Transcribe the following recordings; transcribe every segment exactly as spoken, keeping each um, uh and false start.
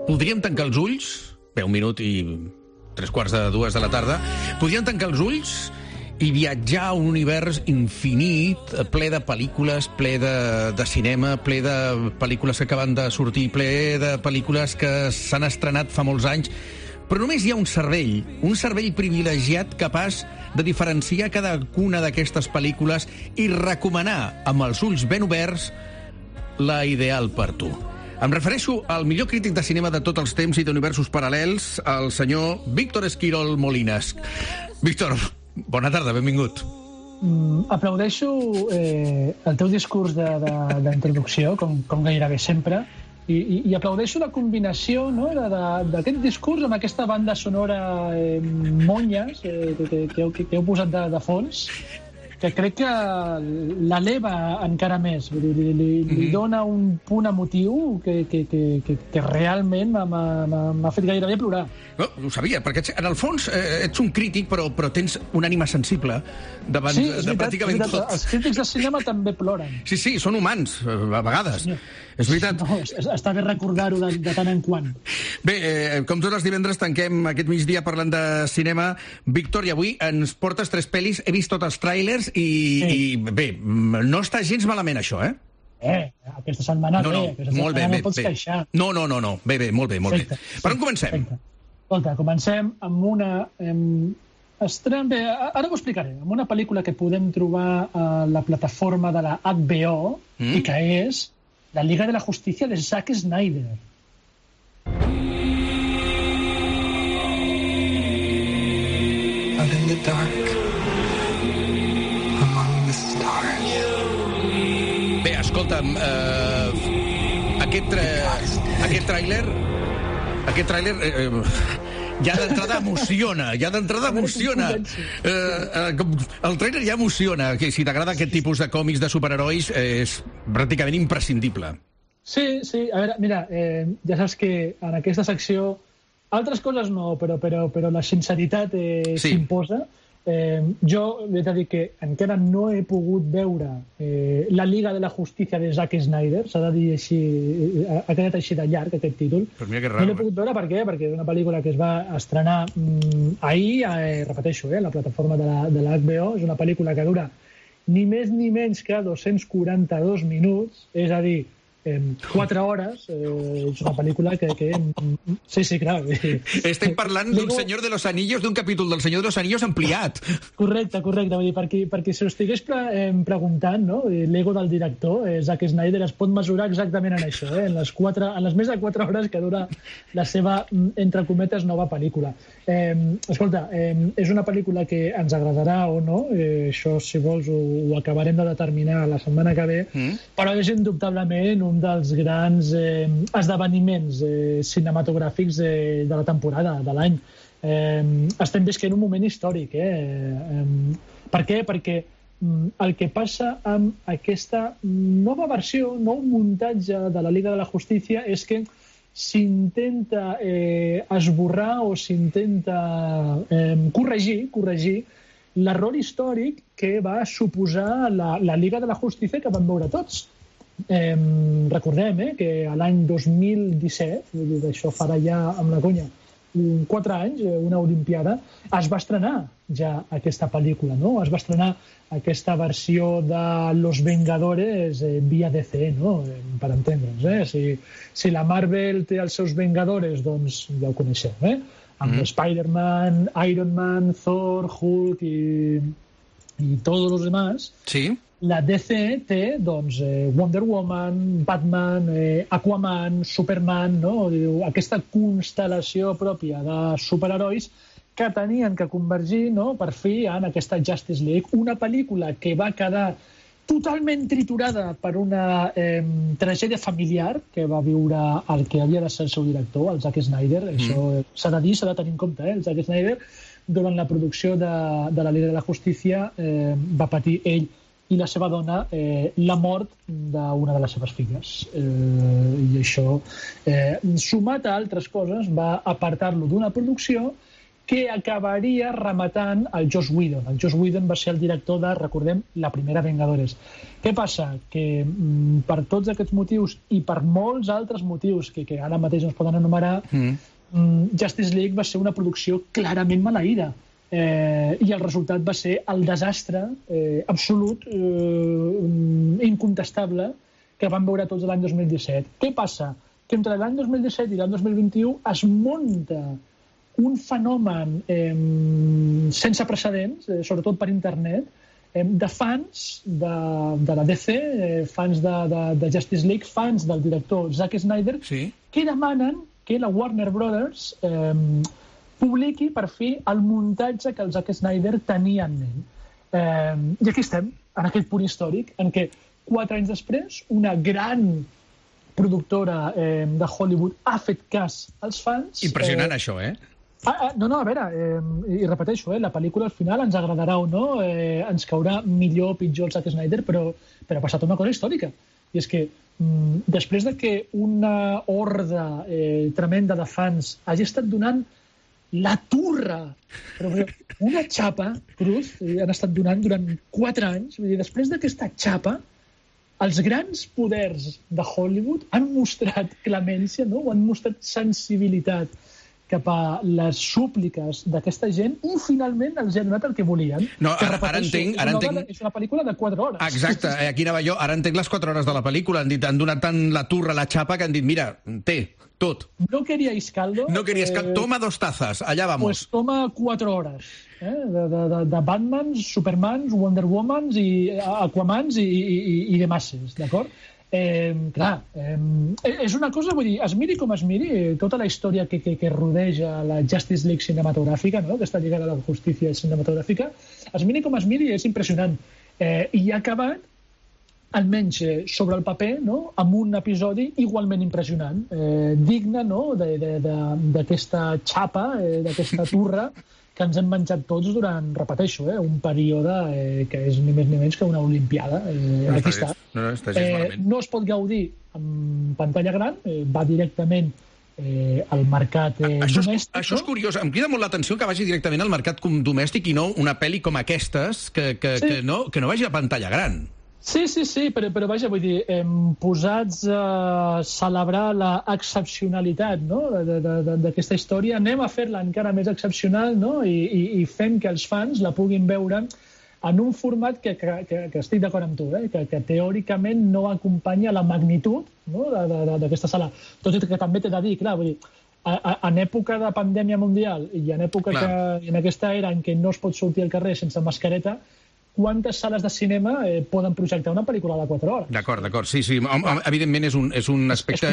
podríem tancar els ulls, bé, un minut i tres quarts de dues de la tarda, podríem tancar els ulls i viatjar a un univers infinit, ple de pel·lícules, ple de, de cinema, ple de pel·lícules que acaben de sortir, ple de pel·lícules que s'han estrenat fa molts anys, però només hi ha un cervell, un cervell privilegiat capaç de diferenciar cadascuna d'aquestes pel·lícules i recomanar amb els ulls ben oberts la ideal per tu. Em refereixo al millor crític de cinema de tots els temps i d'universos paral·lels, el senyor Víctor Esquirol Molinas. Víctor, bona tarda, benvingut. Mm, aplaudeixo eh, el teu discurs d'introducció, com, com gairebé sempre, i, i, i aplaudeixo la combinació, no?, d'aquest discurs amb aquesta banda sonora eh, monyes eh, que, que, que, heu, que heu posat de, de fons, que crec que l'eleva encara més, li, li, li mm-hmm. dona un punt emotiu que, que, que, que, que realment m'ha fet gairebé plorar. No, ho sabia, perquè en el fons eh, ets un crític, però, però tens una ànima sensible davant sí, de, de veritat, pràcticament veritat. tot. Els crítics de cinema també ploren. Sí, sí, són humans, a vegades. Sí. És veritat. No, està bé recordar-ho de, de tant en quant. Bé, eh, com tots els divendres tanquem aquest migdia parlant de cinema. Víctor, i avui ens portes tres pel·lis, he vist tots els tràilers i, sí. i bé, no està gens malament això, eh? Eh, aquesta setmana no, no, bé, aquesta molt setmana bé, no pots bé. queixar. No, no, no, no, bé, bé, molt bé, molt perfecte, bé. Per on comencem? Perfecte. Escolta, comencem amb una... Eh, estren... bé, ara ho explicaré, amb una pel·lícula que podem trobar a la plataforma de la H B O mm? i que és La Liga de la Justicia de Zack Snyder. Out in the dark, among the stars. Bé, escolta'm, eh, aquest, eh, aquest tràiler... Aquest tràiler... Eh, ja d'entrada emociona, ja d'entrada emociona. Eh, eh, el tràiler ja emociona. Que si t'agrada aquest tipus de còmics de superherois, eh, és pràcticament imprescindible. Sí, sí. A veure, mira, eh, ja saps que en aquesta secció altres coses no, però, però, però la sinceritat eh, sí. s'imposa. Eh, jo he de dir que encara no he pogut veure eh, La Liga de la Justicia de Zack Snyder, s'ha de dir així, ha quedat així de llarg aquest títol. Però mira que raro, no l'he pogut veure, per què? Perquè és una pel·lícula que es va estrenar mm, ahir, eh, repeteixo, eh, la plataforma de la, de la H B O, és una pel·lícula que dura ni més ni menys que dos-cents quaranta-dos minuts, és a dir, quatre hores, eh, és una pel·lícula que... que sí, sí, clar. Estem parlant d'un Senyor de los Anillos, d'un capítol del Senyor de los Anillos ampliat. Correcte, correcte. Vull dir, perquè, perquè si ho estigués pre eh, preguntant, no? L'ego del director, eh, Zack Snyder, es pot mesurar exactament en això, eh? en, les quatre, en les més de quatre hores que dura la seva, entre cometes, nova pel·lícula. Eh, escolta, eh, és una pel·lícula que ens agradarà o no, eh, això, si vols, ho, ho acabarem de determinar la setmana que ve, mm. però és indubtablement un dels grans eh, esdeveniments eh, cinematogràfics de, de la temporada, de l'any. Eh, estem visquent un moment històric. Eh? Eh, per què? Perquè mm, el que passa amb aquesta nova versió, nou muntatge de la Liga de la Justícia, és que s'intenta eh, esborrar o s'intenta eh, corregir, corregir l'error històric que va suposar la, la Liga de la Justícia que vam veure tots. Eh, recordem eh, que l'any dos mil disset, això farà ja amb la conya quatre anys, una olimpiada, es va estrenar ja aquesta pel·lícula, no? Es va estrenar aquesta versió de Los Vengadores eh, via D C, no? Per entendre'ns, eh? Si, si la Marvel té els seus Vengadores, doncs ja ho coneixeu, eh? Amb mm. Spider-Man, Iron Man, Thor, Hulk i, i tots els demás. Sí. La D C té, doncs, eh, Wonder Woman, Batman, eh, Aquaman, Superman, no? Aquesta constel·lació pròpia de superherois que tenien que convergir, no?, per fi en aquesta Justice League, una pel·lícula que va quedar totalment triturada per una eh, tragèdia familiar que va viure el que havia de ser el seu director, el Zack Snyder. Mm. Això s'ha de dir, s'ha de tenir en compte, eh? El Zack Snyder, durant la producció de, de la Liga de la Justícia, eh, va patir ell i la seva dona eh, la mort d'una de les seves filles. Eh, I això, eh, sumat a altres coses, va apartar-lo d'una producció que acabaria rematant el Joss Whedon. El Joss Whedon va ser el director de, recordem, la primera Vengadores. Què passa? Que mm, per tots aquests motius i per molts altres motius que, que ara mateix ens poden enumerar, mm. Mm, Justice League va ser una producció clarament maleïda. Eh, I el resultat va ser el desastre eh, absolut, eh, incontestable, que vam veure tots l'any dos mil disset. Què passa? Que entre l'any dos mil disset i l'any dos mil vint-i-u es munta un fenomen eh, sense precedents, eh, sobretot per internet, eh, de fans de, de la D C, eh, fans de, de, de Justice League, fans del director Zack Snyder, sí. que demanen que la Warner Brothers eh, publiqui, per fi, el muntatge que el Zack Snyder tenia en ment. Eh, I aquí estem, en aquell punt històric, en què quatre anys després, una gran productora eh, de Hollywood ha fet cas als fans. Impressionant, eh, això, eh? Ah, ah, no, no, a veure, eh, i repeteixo, eh, la pel·lícula al final ens agradarà o no, eh, ens caurà millor o pitjor el Zack Snyder, però, però ha passat una cosa històrica. I és que mm, després de que una horda eh, tremenda de fans hagi estat donant la turra, però, però una xapa, Cruz, eh, han estat donant durant quatre anys, vull dir, després d'aquesta xapa, els grans poders de Hollywood han mostrat clemència, no? O han mostrat sensibilitat cap a les súpliques d'aquesta gent i finalment els ha donat el que volien. No, que ara, ara entenc... Ara és, una entenc... és una pel·lícula de quatre hores. Exacte, aquí anava jo. Ara entenc les quatre hores de la pel·lícula. Han, dit, han donat tant la turra, la xapa, que han dit, mira, té, tot. No queríais caldo. No queríais caldo. Eh, toma dos tazas, allá vamos. Pues toma quatre hores. Eh? De, de, de, de Batmans, Supermans, Wonder Womans i Aquamans i, i, i, i de masses, d'acord? Eh, clar, eh, és una cosa, vull dir, es miri com es miri, eh, tota la història que, que, que rodeja la Justice League cinematogràfica, no? Aquesta Lliga de la Justícia cinematogràfica, es miri com es miri, és impressionant. Eh, I ha acabat, almenys eh, sobre el paper, no? Amb un episodi igualment impressionant, eh, digne, no? d'aquesta xapa, eh, d'aquesta turra, que ens hem menjat tots durant, repeteixo, eh, un període eh, que és ni més ni menys que una olimpiada. Eh, no aquí està. està. No, no, està eh, no es pot gaudir en pantalla gran, eh, va directament eh, al mercat eh, això és, domèstic. Això és curiós. Em crida molt l'atenció que vagi directament al mercat domèstic i no una pel·li com aquestes que, que, sí. que, no, que no vagi a pantalla gran. Sí, sí, sí, però, però vaja, vull dir, hem posats a celebrar la excepcionalitat, no? d'aquesta història, anem a fer-la encara més excepcional, no? I, i, i fem que els fans la puguin veure en un format que, que, que, que estic d'acord amb tu, eh? que, que teòricament no acompanya la magnitud, no? d'aquesta sala. Tot i que també t'he de dir, clar, vull dir, a, a, en època de pandèmia mundial i en època que, en aquesta era en què no es pot sortir al carrer sense mascareta, quantes sales de cinema eh, poden projectar una pel·lícula de quatre hores? D'acord, d'acord. Sí, sí. Evidentment és un, és un aspecte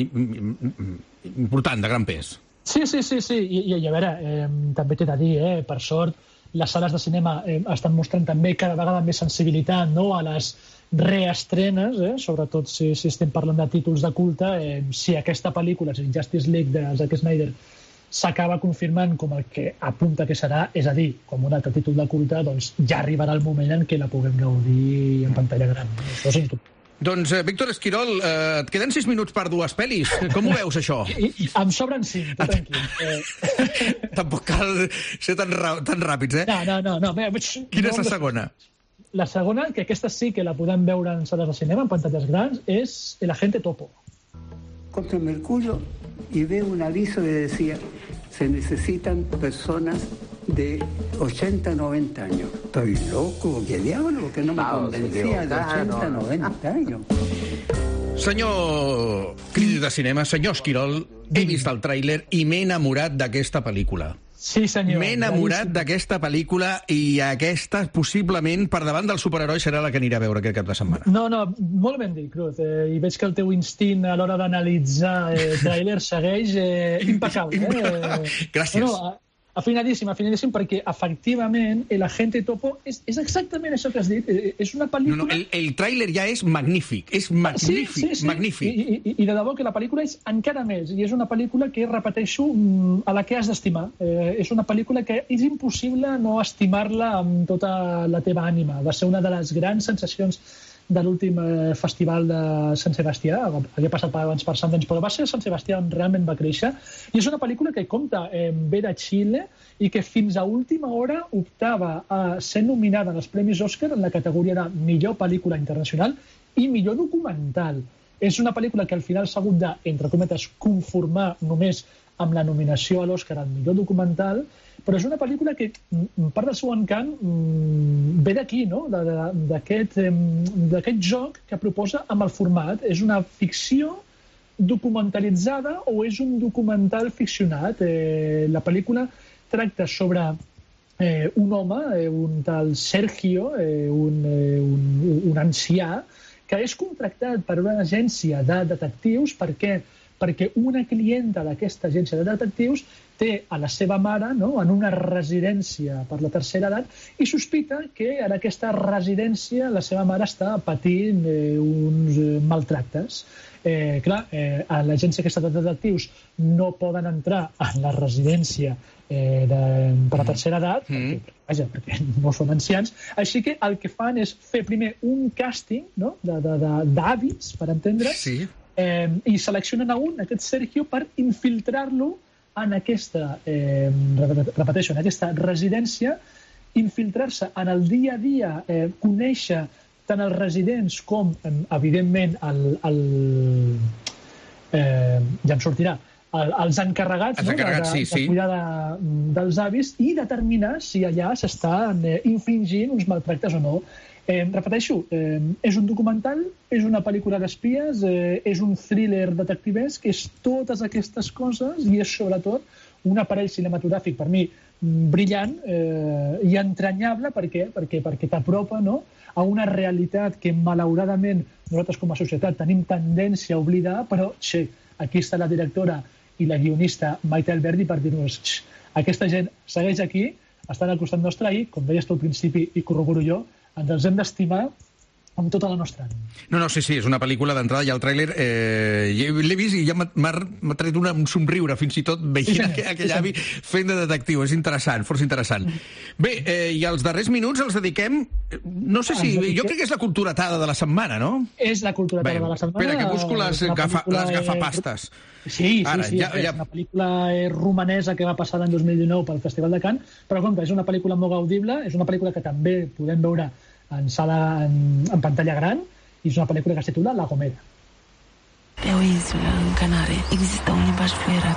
important, de gran pes. Sí, sí, sí. sí. I, i a veure, eh, també t'he de dir, eh, per sort, les sales de cinema eh, estan mostrant també cada vegada més sensibilitat, no?, a les reestrenes, eh, sobretot si, si estem parlant de títols de culte. Eh, si aquesta pel·lícula, si Justice League de Zack Snyder, s'acaba confirmant com el que apunta que serà, és a dir, com un altre títol de culte, doncs ja arribarà el moment en què la puguem gaudir en pantalla gran. Això sens dubte. Doncs, eh, Víctor Esquirol, eh, et queden sis minuts per dues pel·lis. Com ho veus, això? I, i, em sobren cinc, tu tranquil. Eh... Tampoc cal ser tan, tan ràpids, eh? No, no, no. no. Quina és la segona? La segona, que aquesta sí que la podem veure en sales de cinema, en pantalles grans, és El agente Topo. Contra el Mercurio y veo un aviso que decía se necesitan personas de ochenta, noventa años. Estoy loco, ¿qué diablo? Que no me convencía de ochenta, noventa años. Senyor crític de cinema, senyor Esquirol, he vist el tràiler i m'he enamorat d'aquesta pel·lícula. Sí, senyor. M'he enamorat d'aquesta pel·lícula i aquesta, possiblement, per davant del superheroi, serà la que aniré a veure aquest cap de setmana. No, no, molt ben dit, Cruz. Eh, I veig que el teu instint a l'hora d'analitzar eh, tràilers segueix eh, impecable. Eh? Gràcies. No, afinadíssim, afinadíssim, perquè, efectivament, El agente Topo és, és exactament això que has dit. Eh, és una pel·lícula... No, no, el, el tràiler ja és magnífic, és magnífic, sí, sí, sí. magnífic. I, i, I de debò que la pel·lícula és encara més, i és una pel·lícula que, repeteixo, a la que has d'estimar. Eh, és una pel·lícula que és impossible no estimar-la amb tota la teva ànima. Va ser una de les grans sensacions de l'últim eh, festival de Sant Sebastià, havia passat abans per Sundance, però va ser Sant Sebastià on realment va créixer, i és una pel·lícula que compta eh, ve de Xile i que fins a última hora optava a ser nominada als Premis Òscar en la categoria de millor pel·lícula internacional i millor documental. És una pel·lícula que al final s'ha hagut de, entre cometes, conformar només amb la nominació a l'Òscar al millor documental, però és una pel·lícula que, part del seu encant, ve d'aquí, no? D'aquest joc que proposa amb el format. És una ficció documentalitzada o és un documental ficcionat? Eh, la pel·lícula tracta sobre eh, un home, eh, un tal Sergio, eh, un, eh, un, un ancià, que és contractat per una agència de detectius perquè perquè una clienta d'aquesta agència de detectius té a la seva mare, no?, en una residència per la tercera edat i sospita que en aquesta residència la seva mare està patint eh, uns eh, maltractes. Eh, clar, eh, a l'agència aquesta de detectius no poden entrar en la residència eh, de, per la tercera edat, mm. perquè, vaja, perquè no són ancians, així que el que fan és fer primer un càsting, no?, d'hàbits, per entendre, sí. eh, i seleccionen a un, aquest Sergio, per infiltrar-lo en aquesta, eh, repeteixo, en aquesta residència, infiltrar-se en el dia a dia, eh, conèixer tant els residents com, evidentment, el, el, eh, ja em sortirà, el, els encarregats, els encarregats no? de, de, sí, sí. de cuidar de, dels avis i determinar si allà s'estan eh, infringint uns maltractes o no. Eh, repeteixo, eh, és un documental, és una pel·lícula d'espies, eh, és un thriller detectivesc, és totes aquestes coses i és sobretot un aparell cinematogràfic per mi brillant eh, i entranyable. Per què? Perquè, perquè t'apropa, no?, a una realitat que malauradament nosaltres com a societat tenim tendència a oblidar, però xe, aquí està la directora i la guionista Maite Alberdi per dir-nos aquesta gent segueix aquí, estan al costat nostre i, com deies tu al principi i corroboro jo, ens els hem d'estimar amb tota la nostra ànima. No, no, sí, sí, és una pel·lícula d'entrada i el tràiler eh, l'he vist i ja m'ha tret una, un somriure, fins i tot veient sí, aquell, aquell sí, avi fent de detectiu. És interessant, força interessant. Bé, eh, i els darrers minuts els dediquem, no sé si, dediquem... jo crec que és la culturatada de la setmana, no? És la culturatada de la setmana. Espera, que busco les, gafa, les gafapastes. Sí, sí, Ara, sí, ja, és ja... una pel·lícula romanesa que va passar l'any dos mil dinou pel Festival de Cannes, però compte, és una pel·lícula molt gaudible, és una pel·lícula que també podem veure en sala, en, en pantalla gran, i és una pel·lícula que es titula La Gomera. Pe o insulă, în Canare, există un limbaj fluierat.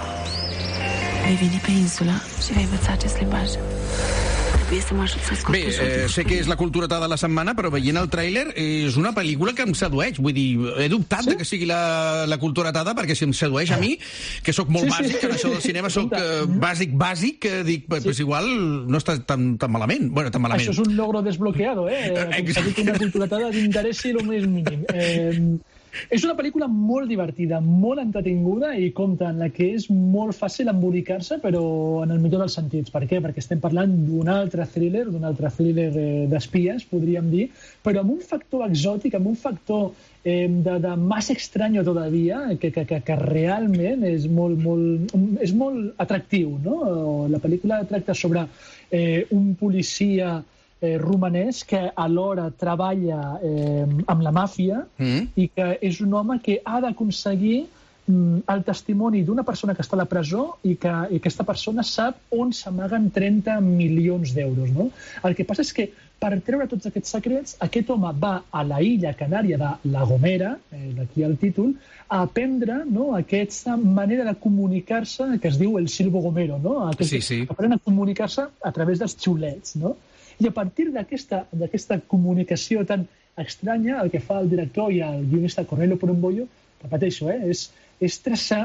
Vei veni pe insulă și vei învăța acest limbaj. Trebuie să mă ajut să scot Bé, eh, sé que és la culturatada de la setmana, però veient el tràiler és una pel·lícula que em sedueix. Vull dir, he dubtat sí? de que sigui la, la culturatada, perquè si em sedueix a mi, que sóc molt sí, bàsic, sí, que en això del cinema sóc eh, bàsic, bàsic, que dic, sí. pues igual no està tan, tan malament. Bueno, tan malament. Això és un logro desbloqueado, eh? Aconseguit una culturatada d'interessi el més mínim. Eh, és una pel·lícula molt divertida, molt entretinguda i compta en la que és molt fàcil embolicar-se, però en el millor dels sentits. Per què? Perquè estem parlant d'un altre thriller, d'un altre thriller eh, d'espies, podríem dir, però amb un factor exòtic, amb un factor eh, de, de más extraño todavía, que, que, que, que realment és molt, molt, és molt atractiu, no? La pel·lícula tracta sobre eh, un policia Eh, romanès que alhora treballa eh, amb la màfia mm. i que és un home que ha d'aconseguir mm, el testimoni d'una persona que està a la presó i que i aquesta persona sap on s'amaguen trenta milions d'euros, no? El que passa és que per treure tots aquests secrets, aquest home va a la illa canària de La Gomera, eh, d'aquí el títol, a aprendre, no?, aquesta manera de comunicar-se que es diu el silbo gomero, no? Aquest, sí, sí. Aprenen a comunicar-se a través dels xiulets, no? I a partir d'aquesta d'aquesta comunicació tan estranya, el que fa el director i el guionista Cornelio Porumboyo, repeteixo, eh, és, és traçar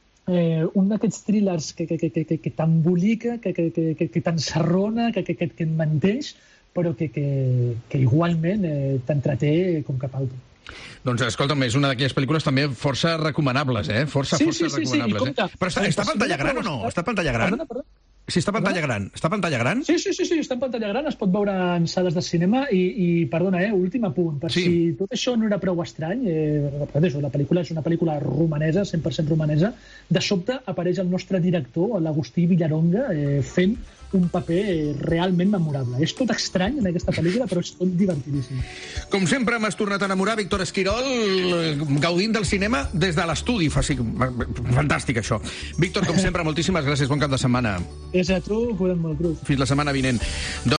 eh, un d'aquests thrillers que, que, que, que, que t'embolica, que, que, que, que, que t'ensarrona, que, que, que, que et menteix, però que, que, que igualment eh, t'entreté com cap altre. Doncs, escolta'm, és una d'aquelles pel·lícules també força recomanables, eh? Força, sí, força sí, sí, recomanables. sí, compte, eh? Però està, està a pantalla gran o no? Està a pantalla gran? Perdona, perdona. Sí, està a pantalla gran. Està a pantalla gran? Sí, sí, sí, sí, està en pantalla gran, es pot veure en sales de cinema i, i perdona, eh, últim apunt, per sí. Si tot això no era prou estrany, eh, repeteixo, la pel·lícula és una pel·lícula romanesa, cent per cent romanesa, de sobte apareix el nostre director, l'Agustí Villaronga, eh, fent un paper realment memorable. És tot estrany en aquesta pel·lícula, però és tot divertidíssim. Com sempre m'has tornat a enamorar, Víctor Esquirol, gaudint del cinema des de l'estudi. Fantàstic, això. Víctor, com sempre, moltíssimes gràcies. Bon cap de setmana. És a tu, cuida't molt, Cruz. Fins la setmana vinent.